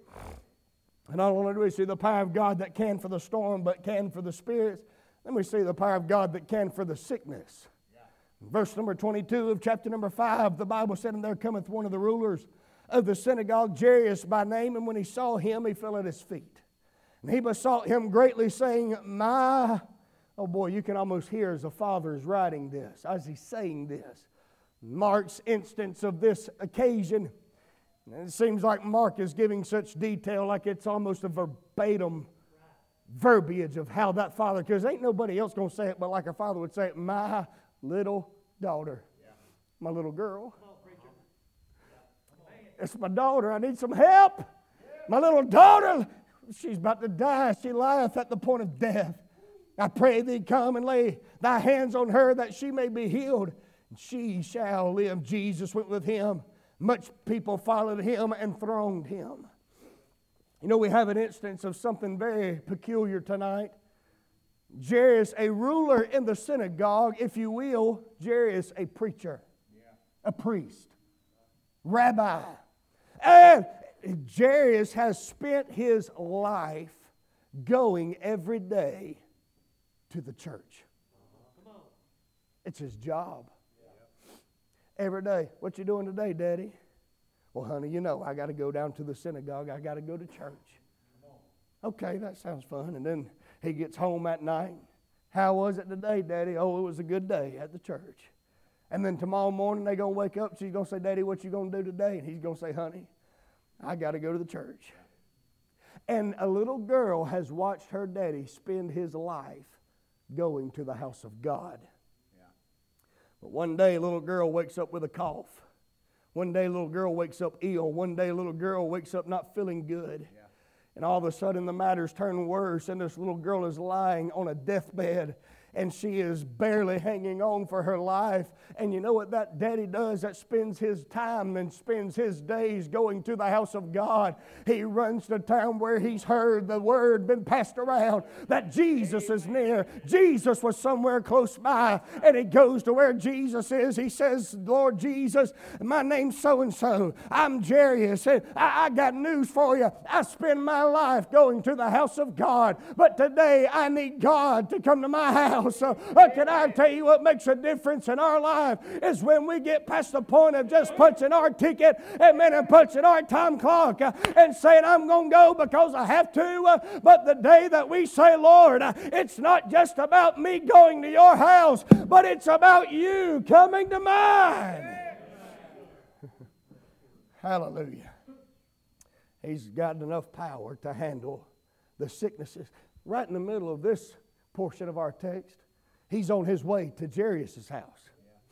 And not only do we see the power of God that can for the storm, but can for the spirits, then we see the power of God that can for the sickness. Verse number twenty-two of chapter number five, the Bible said, "And there cometh one of the rulers of the synagogue, Jairus by name, and when he saw him, he fell at his feet. And he besought him greatly, saying, My," oh boy, you can almost hear as the Father is writing this, as he's saying this. Mark's instance of this occasion, and it seems like Mark is giving such detail, like it's almost a verbatim verbiage of how that father, because ain't nobody else going to say it but like a father would say it, "My little daughter, my little girl. It's my daughter. I need some help. My little daughter, she's about to die. She lieth at the point of death. I pray thee come and lay thy hands on her that she may be healed. And she shall live." Jesus went with him. Much people followed him and thronged him. You know, we have an instance of something very peculiar tonight. Jairus, a ruler in the synagogue, if you will. Jairus, a preacher, a priest. rabbi. And Jairus has spent his life going every day to the church. It's his job. Every day. What you doing today, Daddy? Well, honey, you know, I got to go down to the synagogue. I got to go to church. Okay, that sounds fun. And then he gets home at night. How was it today, Daddy? Oh, it was a good day at the church. And then tomorrow morning they're going to wake up. She's going to say, Daddy, what you going to do today? And he's going to say, honey, I got to go to the church. And a little girl has watched her daddy spend his life going to the house of God. Yeah. But one day a little girl wakes up with a cough. One day a little girl wakes up ill. One day a little girl wakes up not feeling good. Yeah. And all of a sudden the matters turn worse, and this little girl is lying on a deathbed, and she is barely hanging on for her life. And you know what that daddy does that spends his time and spends his days going to the house of God? He runs to town where he's heard the word been passed around that Jesus is near. Jesus was somewhere close by, and he goes to where Jesus is. He says, Lord Jesus, my name's so-and-so. I'm Jairus, and I, I got news for you. I spend my life going to the house of God, but today I need God to come to my house. So, uh, can I tell you what makes a difference in our life is when we get past the point of just punching our ticket, amen, and punching our time clock uh, and saying, I'm going to go because I have to. Uh, but the day that we say, Lord, uh, it's not just about me going to your house, but it's about you coming to mine. Hallelujah. He's got enough power to handle the sicknesses. Right in the middle of this portion of our text, he's on his way to Jairus' house.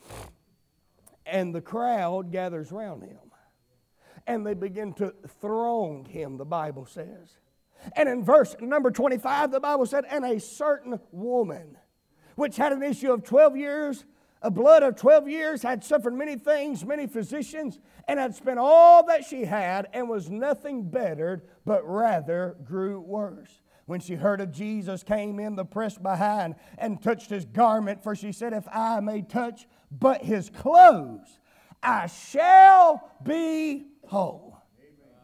And the crowd gathers around him. And they begin to throng him, the Bible says. And in verse number twenty-five, the Bible said, and a certain woman, which had an issue of twelve years, a blood of twelve years, had suffered many things, many physicians, and had spent all that she had, and was nothing bettered, but rather grew worse. When she heard of Jesus, came in the press behind and touched his garment. For she said, if I may touch but his clothes, I shall be whole. Amen.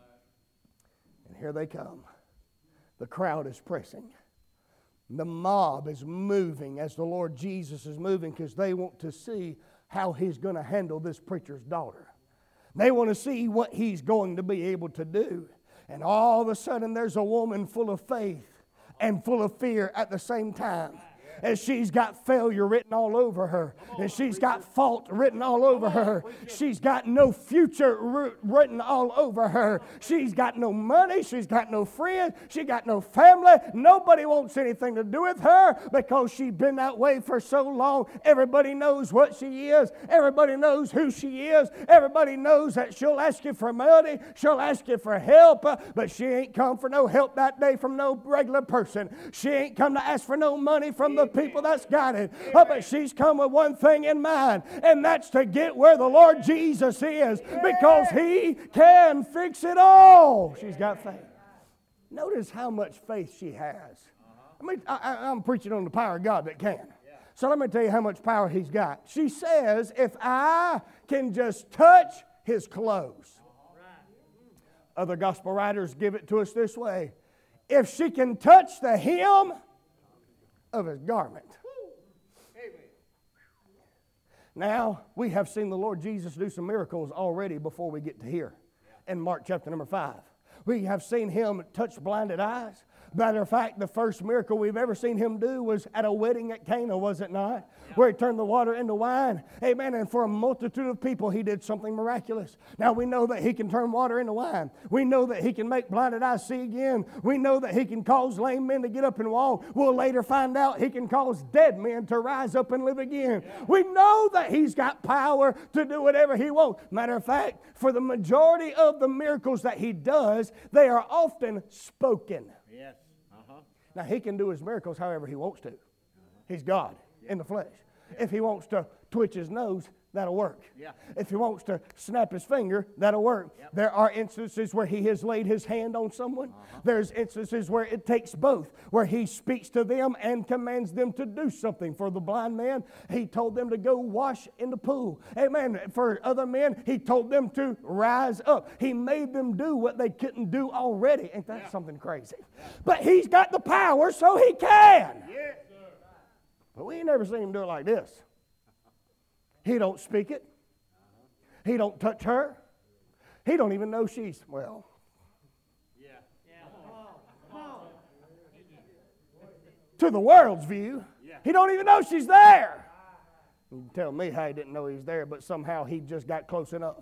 And here they come. The crowd is pressing. The mob is moving as the Lord Jesus is moving, because they want to see how he's going to handle this preacher's daughter. They want to see what he's going to be able to do. And all of a sudden there's a woman full of faith and full of fear at the same time. And she's got failure written all over her. And she's got fault written all over her. She's got no future written all over her. She's got no money. She's got no friends. She got no family. Nobody wants anything to do with her because she's been that way for so long. Everybody knows what she is. Everybody knows who she is. Everybody knows that she'll ask you for money. She'll ask you for help. But she ain't come for no help that day from no regular person. She ain't come to ask for no money from the people that's got it. Oh, but she's come with one thing in mind, and that's to get where the Lord Jesus is, because he can fix it all. She's got faith. Notice how much faith she has. I mean, I, I'm preaching on the power of God that can. So let me tell you how much power he's got. She says, if I can just touch his clothes. Other gospel writers give it to us this way. If she can touch the hem of his garment. Now, we have seen the Lord Jesus do some miracles already before we get to here in Mark chapter number five. We have seen him touch blinded eyes. Matter of fact, the first miracle we've ever seen him do was at a wedding at Cana, was it not? Yeah. Where he turned the water into wine. Amen. And for a multitude of people, he did something miraculous. Now, we know that he can turn water into wine. We know that he can make blinded eyes see again. We know that he can cause lame men to get up and walk. We'll later find out he can cause dead men to rise up and live again. Yeah. We know that he's got power to do whatever he wants. Matter of fact, for the majority of the miracles that he does, they are often spoken. Yes. Uh-huh. Now, he can do his miracles however he wants to. He's God in the flesh. If he wants to twitch his nose, that'll work. Yeah. If he wants to snap his finger, that'll work. Yep. There are instances where he has laid his hand on someone. Uh-huh. There's instances where it takes both, where he speaks to them and commands them to do something. For the blind man, he told them to go wash in the pool. Amen. For other men, he told them to rise up. He made them do what they couldn't do already. Ain't that Yeah. something crazy? But he's got the power, so he can. Yeah. But we ain't never seen him do it like this. He don't speak it. He don't touch her. He don't even know she's, well. Yeah. To the world's view, Yeah. he don't even know she's there. You can tell me how he didn't know he's there, but somehow he just got close enough.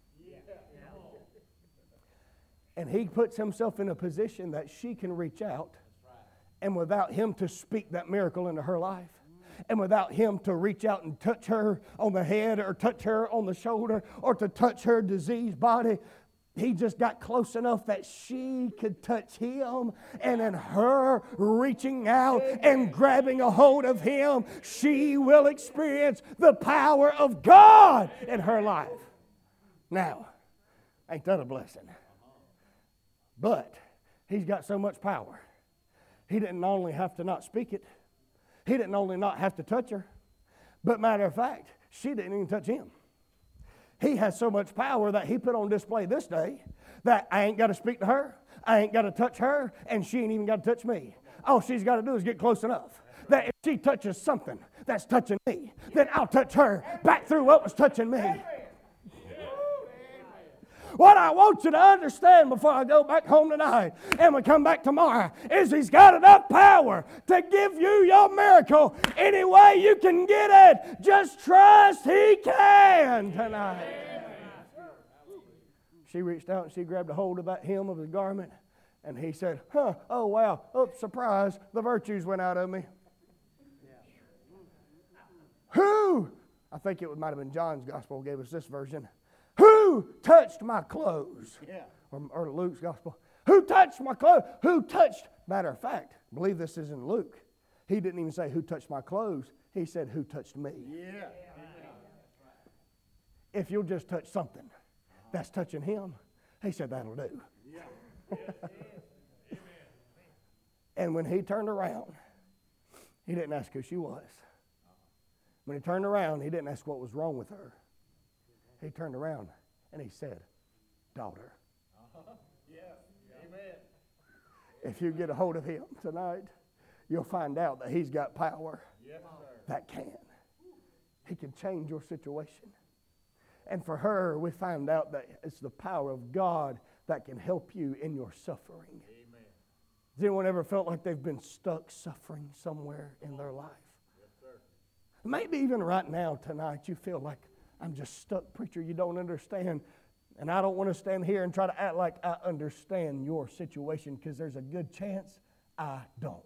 And he puts himself in a position that she can reach out, and without him to speak that miracle into her life, and without him to reach out and touch her on the head or touch her on the shoulder or to touch her diseased body, he just got close enough that she could touch him. And in her reaching out and grabbing a hold of him, she will experience the power of God in her life. Now, ain't that a blessing? But he's got so much power. He didn't only have to not speak it. He didn't only not have to touch her. But matter of fact, she didn't even touch him. He has so much power that he put on display this day that I ain't got to speak to her. I ain't got to touch her. And she ain't even got to touch me. All she's got to do is get close enough that if she touches something that's touching me, then I'll touch her back through what was touching me. What I want you to understand before I go back home tonight and we come back tomorrow is he's got enough power to give you your miracle any way you can get it. Just trust he can tonight. She reached out and she grabbed a hold of that hem of his garment and he said, huh, oh wow, oh surprise, the virtues went out of me. Who, I think it might have been John's gospel gave us this version. Who touched my clothes? Yeah. Or, or Luke's gospel. Who touched my clothes? Who touched? Matter of fact, I believe this is in Luke. He didn't even say who touched my clothes. He said who touched me. Yeah. If you'll just touch something that's touching him, he said that'll do. Yeah. And when he turned around, he didn't ask who she was. When he turned around, he didn't ask what was wrong with her. He turned around and he said, daughter. Uh-huh. Yeah. Amen. If you get a hold of him tonight, you'll find out that he's got power Yes, sir. that can. He can change your situation. And for her, we find out that it's the power of God that can help you in your suffering. Amen. Has anyone ever felt like they've been stuck suffering somewhere in their life? Yes, sir. Maybe even right now, tonight, you feel like, I'm just stuck, preacher, you don't understand. And I don't want to stand here and try to act like I understand your situation because there's a good chance I don't.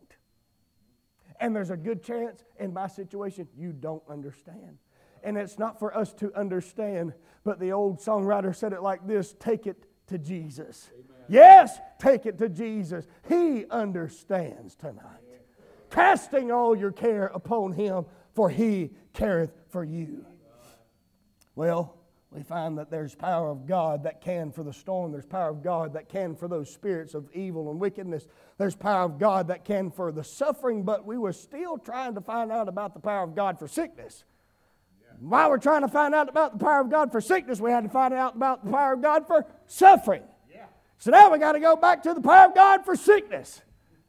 And there's a good chance in my situation you don't understand. And it's not for us to understand, but the old songwriter said it like this, take it to Jesus. Amen. Yes, take it to Jesus. He understands tonight. Yeah. Casting all your care upon him, for he careth for you. Well, we find that there's power of God that can for the storm. There's power of God that can for those spirits of evil and wickedness. There's power of God that can for the suffering, but we were still trying to find out about the power of God for sickness. Yeah. While we're trying to find out about the power of God for sickness, we had to find out about the power of God for suffering. Yeah. So now we got to go back to the power of God for sickness.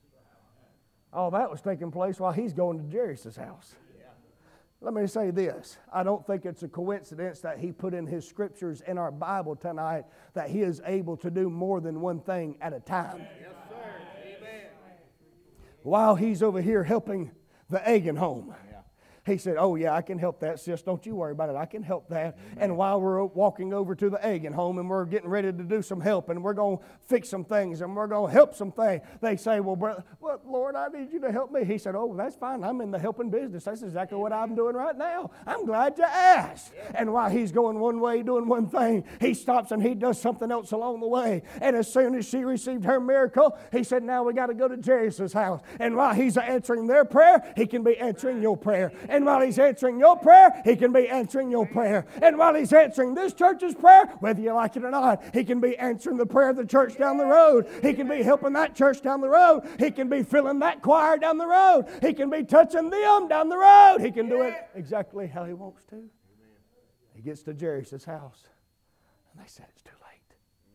All that was taking place while he's going to Jairus' house. Let me say this. I don't think it's a coincidence that he put in his scriptures in our Bible tonight that he is able to do more than one thing at a time. Yes, sir. Amen. While he's over here helping the Agin home, he said, oh yeah, I can help that, sis. Don't you worry about it. I can help that. Amen. And while we're walking over to the Agin home and we're getting ready to do some help and we're going to fix some things and we're going to help some things, they say, well, brother, well, Lord, I need you to help me. He said, oh, that's fine. I'm in the helping business. That's exactly what I'm doing right now. I'm glad you asked. Yeah. And while he's going one way, doing one thing, he stops and he does something else along the way. And as soon as she received her miracle, he said, now we got to go to Jairus' house. And while he's answering their prayer, he can be answering your prayer. And while He's answering your prayer, He can be answering your prayer. And while He's answering this church's prayer, whether you like it or not, He can be answering the prayer of the church down the road. He can be helping that church down the road. He can be filling that choir down the road. He can be touching them down the road. He can do it exactly how He wants to. He gets to Jairus' house, and they said, it's too late.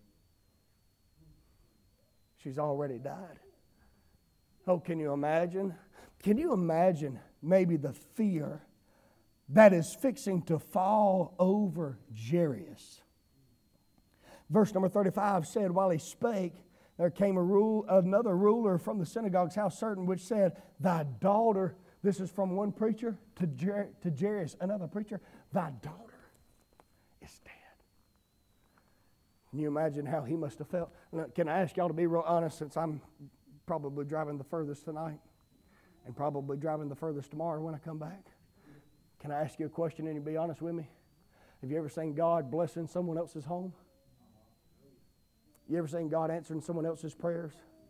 She's already died. Oh, can you imagine? Can you imagine maybe the fear that is fixing to fall over Jairus? Verse number thirty-five said, while he spake, there came a rule, another ruler from the synagogue's house, certain, which said, thy daughter, this is from one preacher to, Jer- to Jairus, another preacher, thy daughter is dead. Can you imagine how he must have felt? Can I ask y'all to be real honest, since I'm probably driving the furthest tonight and probably driving the furthest tomorrow when I come back? Can I ask you a question and you be honest with me? Have you ever seen God blessing someone else's home? You ever seen God answering someone else's prayers?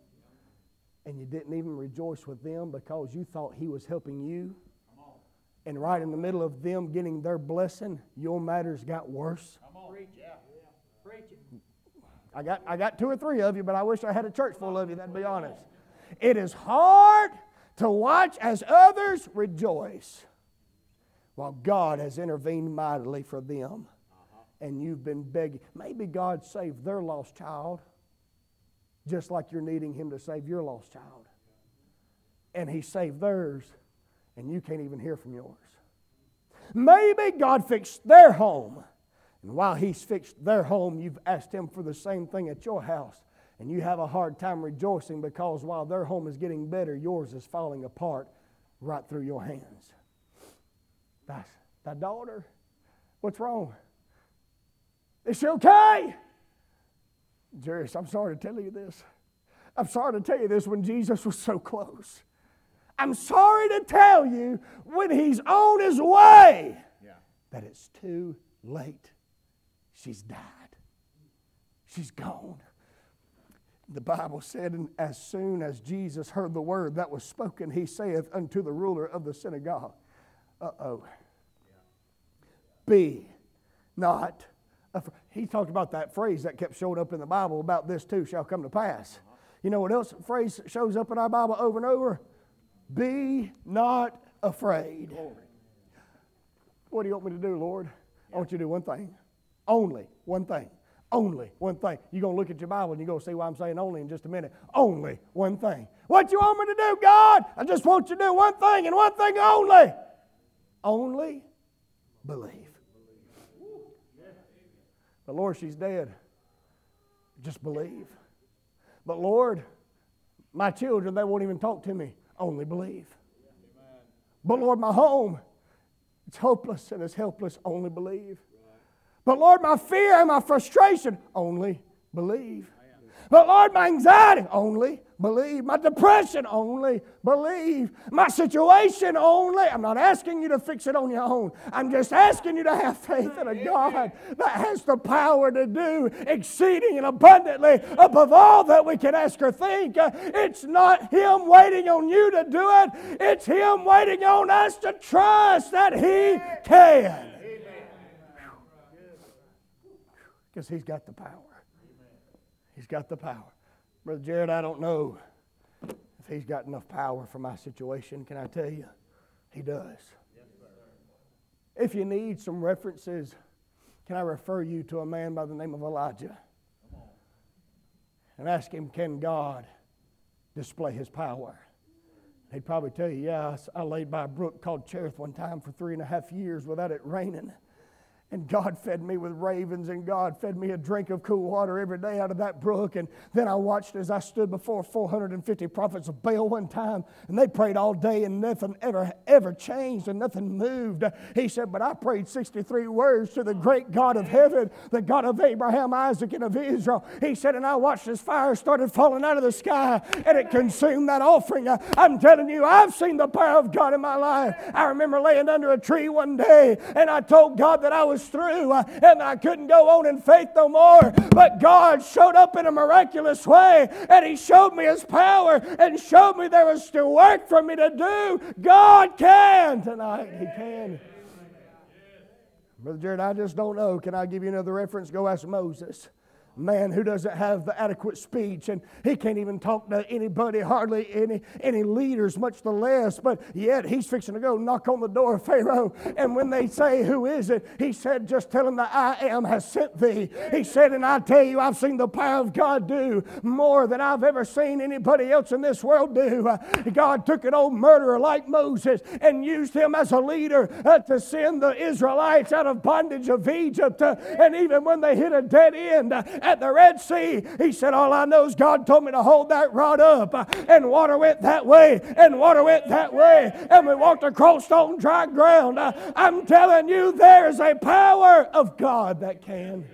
And you didn't even rejoice with them because you thought He was helping you? And right in the middle of them getting their blessing, your matters got worse? Come on. Preach it. Yeah. Preach it. I got, I got two or three of you, but I wish I had a church full of you, that'd be honest. It is hard to watch as others rejoice while God has intervened mightily for them. And you've been begging. Maybe God saved their lost child just like you're needing Him to save your lost child. And He saved theirs, and you can't even hear from yours. Maybe God fixed their home, and while He's fixed their home, you've asked Him for the same thing at your house, and you have a hard time rejoicing because while their home is getting better, yours is falling apart right through your hands. That's thy daughter. What's wrong? Is she okay? Jairus, I'm sorry to tell you this. I'm sorry to tell you this when Jesus was so close. I'm sorry to tell you when He's on His way yeah. that it's too late. She's died. She's gone. The Bible said, and as soon as Jesus heard the word that was spoken, He saith unto the ruler of the synagogue, uh-oh, yeah. be not He talked about that phrase that kept showing up in the Bible about this too shall come to pass. Uh-huh. You know what else phrase shows up in our Bible over and over? Be not afraid. Glory. What do you want me to do, Lord? Yeah. I want you to do one thing. Only one thing. Only one thing. You're going to look at your Bible and you're going to see why I'm saying only in just a minute. Only one thing. What you want me to do, God? I just want you to do one thing and one thing only. Only believe. But Lord, she's dead. Just believe. But Lord, my children, they won't even talk to me. Only believe. Amen. But Lord, my home, it's hopeless and it's helpless. Only believe. Right. But Lord, my fear and my frustration, only believe. But Lord, my anxiety, only believe. My depression, only believe. My situation, only. I'm not asking you to fix it on your own. I'm just asking you to have faith in a God that has the power to do exceeding and abundantly above all that we can ask or think. It's not Him waiting on you to do it. It's Him waiting on us to trust that He can. Because He's got the power. He's got the power. Brother Jared, I don't know if He's got enough power for my situation. Can I tell you? He does. Yes, if you need some references, can I refer you to a man by the name of Elijah? And ask him, can God display His power? He'd probably tell you, yeah, I laid by a brook called Cherith one time for three and a half years without it raining. And God fed me with ravens, and God fed me a drink of cool water every day out of that brook. And then I watched as I stood before four hundred fifty prophets of Baal one time, and they prayed all day, and nothing ever, ever changed, and nothing moved. He said, but I prayed sixty-three words to the great God of heaven, the God of Abraham, Isaac, and of Israel. He said, and I watched as fire started falling out of the sky, and it consumed that offering. I'm telling you, I've seen the power of God in my life. I remember laying under a tree one day, and I told God that I was was through uh, and I couldn't go on in faith no more. But God showed up in a miraculous way, and He showed me His power and showed me there was still work for me to do. God can tonight. He can. Brother Jared, I just don't know. Can I give you another reference? Go ask Moses. Man who doesn't have the adequate speech, and he can't even talk to anybody, hardly any any leaders, much the less, but yet he's fixing to go knock on the door of Pharaoh, and when they say, who is it? He said, just tell him that I am has sent thee. He said, and I tell you, I've seen the power of God do more than I've ever seen anybody else in this world do. Uh, God took an old murderer like Moses and used him as a leader uh, to send the Israelites out of bondage of Egypt, uh, and even when they hit a dead end, uh, at the Red Sea, he said, all I know is God told me to hold that rod up, uh, and water went that way, and water went that way, and we walked across on dry ground. Uh, I'm telling you, there is a power of God that can.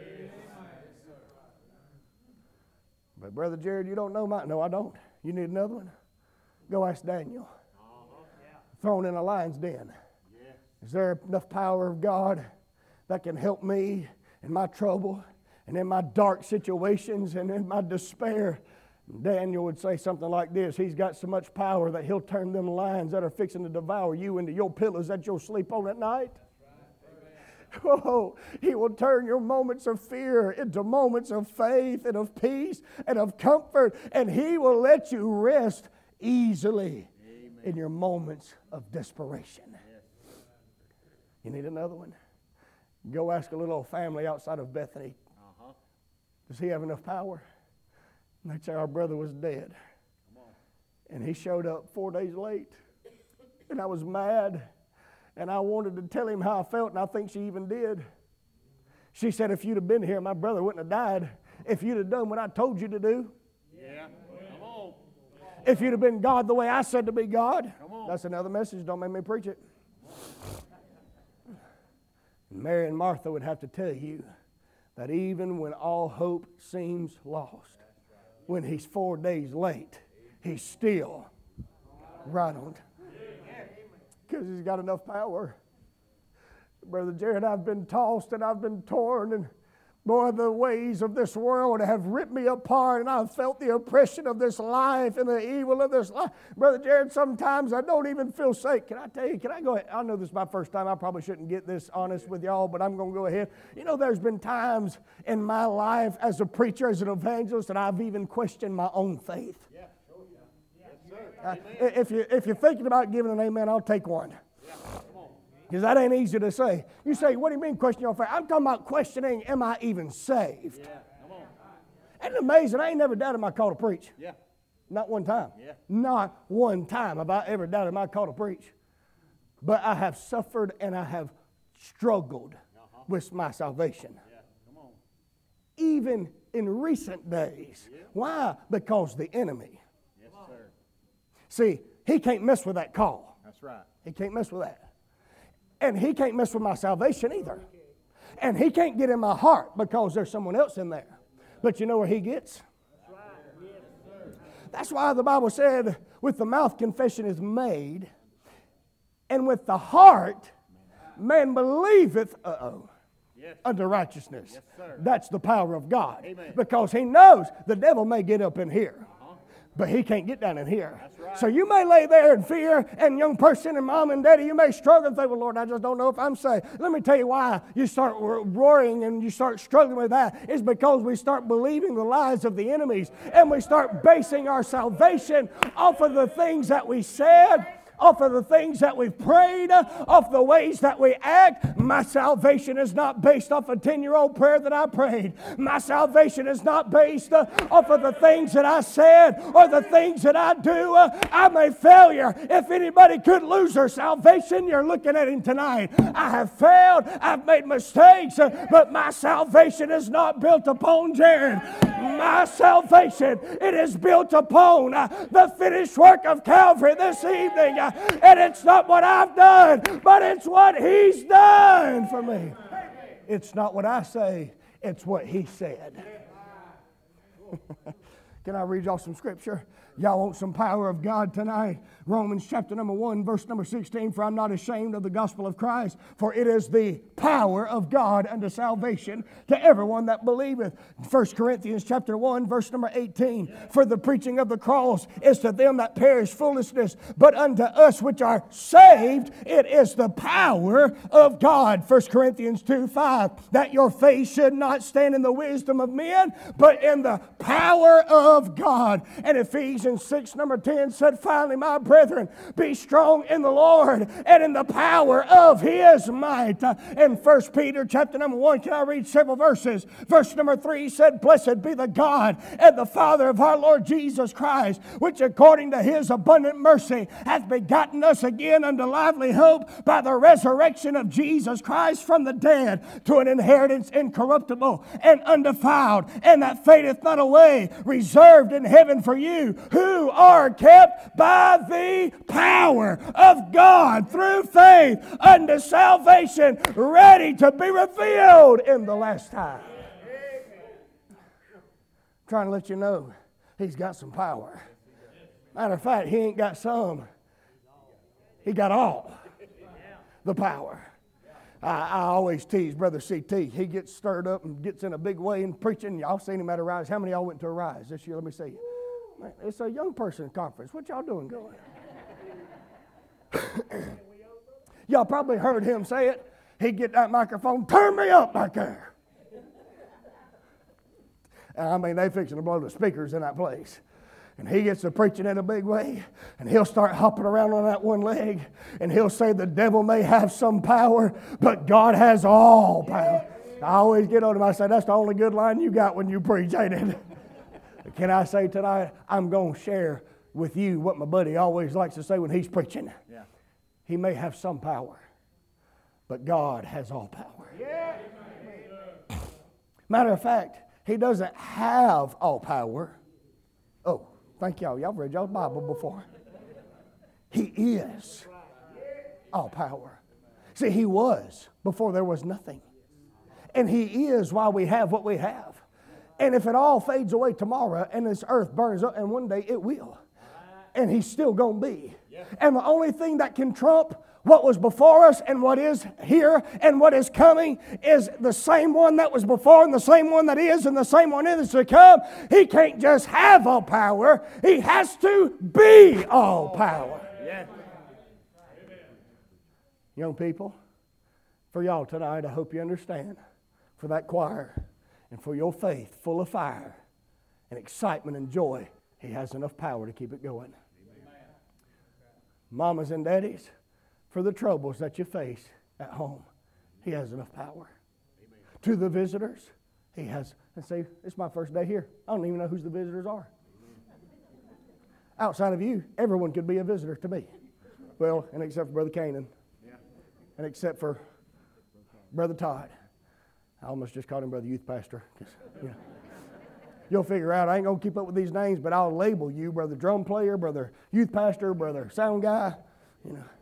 But Brother Jared, you don't know my... No, I don't. You need another one? Go ask Daniel. Thrown in a lion's den. Is there enough power of God that can help me in my trouble and in my dark situations and in my despair? Daniel would say something like this. He's got so much power that he'll turn them lions that are fixing to devour you into your pillows that you'll sleep on at night. Oh, He will turn your moments of fear into moments of faith and of peace and of comfort, and He will let you rest easily Amen. In your moments of desperation. Yes. You need another one? Go ask a little old family outside of Bethany. Uh-huh. Does he have enough power? And they'd say, our brother was dead. And he showed up four days late. And I was mad. And I wanted to tell him how I felt, and I think she even did. She said, if you'd have been here, my brother wouldn't have died. If you'd have done what I told you to do. Yeah. Come on. If you'd have been God the way I said to be God. Come on. That's another message. Don't make me preach it. Mary and Martha would have to tell you that even when all hope seems lost, when he's four days late, he's still right on time. Because he's got enough power. Brother Jared, I've been tossed and I've been torn, and boy, the ways of this world have ripped me apart, and I've felt the oppression of this life and the evil of this life. Brother Jared, sometimes I don't even feel safe. Can I tell you, can I go ahead? I know this is my first time. I probably shouldn't get this honest with y'all, but I'm going to go ahead. You know, there's been times in my life as a preacher, as an evangelist, that I've even questioned my own faith. Yeah. Uh, if, you, if you're thinking about giving an amen, I'll take one. Because that ain't easy to say. You say, what do you mean question your faith? I'm talking about questioning, am I even saved? Yeah, come on. Isn't it amazing? I ain't never doubted my call to preach. Yeah. Not one time. Yeah. Not one time have I ever doubted my call to preach. But I have suffered and I have struggled uh-huh. with my salvation. Yeah. Come on. Even in recent days. Yeah. Why? Because the enemy. Yes, sir. See, he can't mess with that call. That's right. He can't mess with that. And he can't mess with my salvation either. And he can't get in my heart because there's someone else in there. But you know where he gets? That's why the Bible said, with the mouth confession is made, and with the heart man believeth, uh-oh, yes. unto righteousness. Yes, sir. That's the power of God. Amen. Because he knows the devil may get up in here. But he can't get down in here. Right. So you may lay there in fear, and young person and mom and daddy, you may struggle and think, well, Lord, I just don't know if I'm saved. Let me tell you why you start roaring and you start struggling with that. It's because we start believing the lies of the enemies, and we start basing our salvation off of the things that we said, off of the things that we've prayed, off the ways that we act. My salvation is not based off a ten-year-old prayer that I prayed. My salvation is not based uh, off of the things that I said or the things that I do. Uh, I'm a failure. If anybody could lose their salvation, you're looking at him tonight. I have failed. I've made mistakes, uh, but my salvation is not built upon Jared. My salvation, it is built upon uh, the finished work of Calvary this evening. Uh, And it's not what I've done, but it's what he's done for me. It's not what I say, it's what he said. Can I read y'all some scripture? Y'all want some power of God tonight? Romans chapter number one, verse number sixteen. For I'm not ashamed of the gospel of Christ, for it is the power of God unto salvation to everyone that believeth. First Corinthians chapter one, verse number eighteen. For the preaching of the cross is to them that perish foolishness, but unto us which are saved, it is the power of God. First Corinthians two, five. That your faith should not stand in the wisdom of men, but in the power of God. And Ephesians six, number ten said, finally, my brethren, be strong in the Lord and in the power of His might. Uh, in First Peter chapter number one, can I read several verses? Verse number three said, blessed be the God and the Father of our Lord Jesus Christ, which according to His abundant mercy hath begotten us again unto lively hope by the resurrection of Jesus Christ from the dead, to an inheritance incorruptible and undefiled, and that fadeth not away, reserved in heaven for you, who are kept by the power of God through faith unto salvation, ready to be revealed in the last time. I'm trying to let you know He's got some power. Matter of fact, He ain't got some. He got all the power. I, I always tease Brother C T. He gets stirred up and gets in a big way in preaching. Y'all seen him at a Rise. How many of y'all went to a Rise this year? Let me see you. Man, it's a young person conference. What y'all doing going? Y'all probably heard him say it. He'd get that microphone, turn me up back there. And I mean, they fixing to blow the speakers in that place. And he gets to preaching in a big way, and he'll start hopping around on that one leg, and he'll say the devil may have some power, but God has all power. I always get on him, I say, that's the only good line you got when you preach, ain't it? Can I say tonight, I'm going to share with you what my buddy always likes to say when he's preaching. Yeah. He may have some power, but God has all power. Yeah. Matter of fact, He doesn't have all power. Oh, thank y'all. Y'all read y'all's Bible before. He is all power. See, He was before there was nothing. And He is why we have what we have. And if it all fades away tomorrow and this earth burns up, and one day it will, and He's still going to be. And the only thing that can trump what was before us and what is here and what is coming is the same one that was before and the same one that is and the same one that is to come. He can't just have all power. He has to be all power. Yeah. Young people, for y'all tonight, I hope you understand, for that choir and for your faith full of fire and excitement and joy, He has enough power to keep it going. Amen. Mamas and daddies, for the troubles that you face at home, He has enough power. Amen. To the visitors, He has, and say, it's my first day here. I don't even know who the visitors are. Outside of you, everyone could be a visitor to me. Well, and except for Brother Canaan. Yeah. And except for Brother Todd. I almost just called him Brother Youth Pastor. You know, you'll figure out, I ain't going to keep up with these names, but I'll label you Brother Drum Player, Brother Youth Pastor, Brother Sound Guy. You know.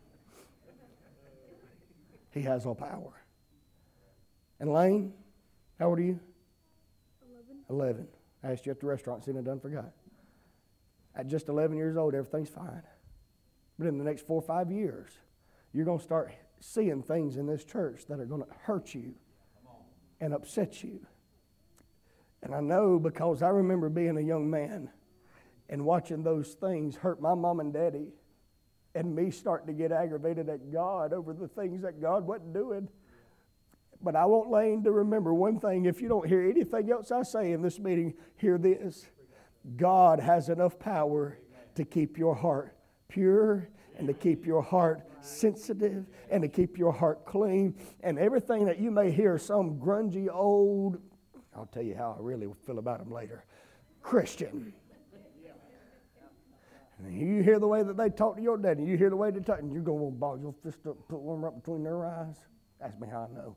He has all power. And Lane, how old are you? Eleven. Eleven. I asked you at the restaurant, see, I done forgot. At just eleven years old, everything's fine. But in the next four or five years, you're going to start seeing things in this church that are going to hurt you and upset you. And I know because I remember being a young man and watching those things hurt my mom and daddy, and me starting to get aggravated at God over the things that God wasn't doing. But I want Lane to remember one thing. If you don't hear anything else I say in this meeting, hear this. God has enough power to keep your heart pure and to keep your heart sensitive and to keep your heart clean. And everything that you may hear some grungy old, I'll tell you how I really feel about them later, Christian. And you hear the way that they talk to your daddy, you hear the way they talk, and you're going to ball your fist up, put one right between their eyes. Ask me how I know.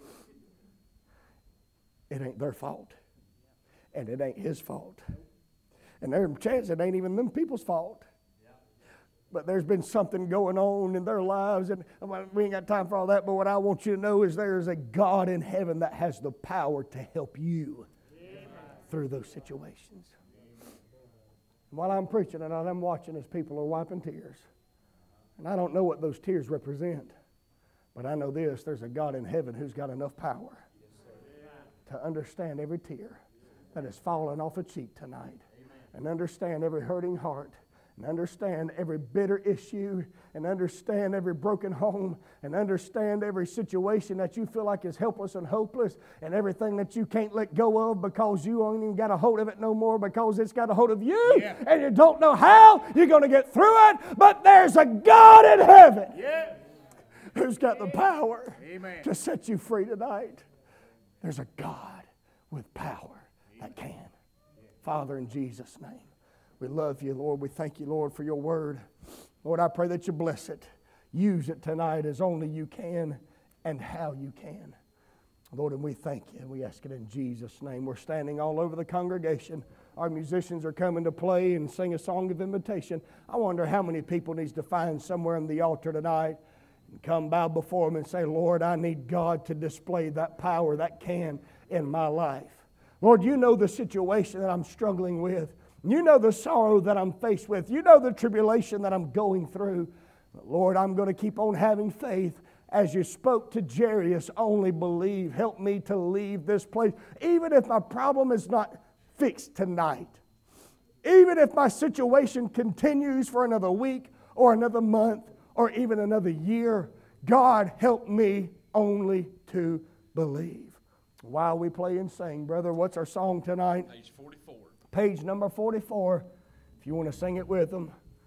It ain't their fault. And it ain't his fault. And there's a chance it ain't even them people's fault. But there's been something going on in their lives, and we ain't got time for all that, but what I want you to know is there is a God in heaven that has the power to help you Amen. Through those situations. While I'm preaching and I'm watching as people are wiping tears. And I don't know what those tears represent. But I know this, there's a God in heaven who's got enough power to understand every tear that has fallen off a cheek tonight. And understand every hurting heart. And understand every bitter issue. And understand every broken home. And understand every situation that you feel like is helpless and hopeless. And everything that you can't let go of because you ain't even got a hold of it no more because it's got a hold of you. Yeah. And you don't know how you're going to get through it. But there's a God in heaven. Yeah. Who's got the power Amen. To set you free tonight. There's a God with power that can. Father, in Jesus' name, we love you, Lord. We thank you, Lord, for your word. Lord, I pray that you bless it. Use it tonight as only you can and how you can. Lord, and we thank you. We ask it in Jesus' name. We're standing all over the congregation. Our musicians are coming to play and sing a song of invitation. I wonder how many people needs to find somewhere on the altar tonight and come bow before him and say, Lord, I need God to display that power that can in my life. Lord, you know the situation that I'm struggling with. You know the sorrow that I'm faced with. You know the tribulation that I'm going through. But Lord, I'm going to keep on having faith. As you spoke to Jairus, only believe. Help me to leave this place. Even if my problem is not fixed tonight. Even if my situation continues for another week or another month or even another year, God, help me only to believe. While we play and sing, brother, what's our song tonight? Page forty-four. Page number forty-four. If you want to sing it with them.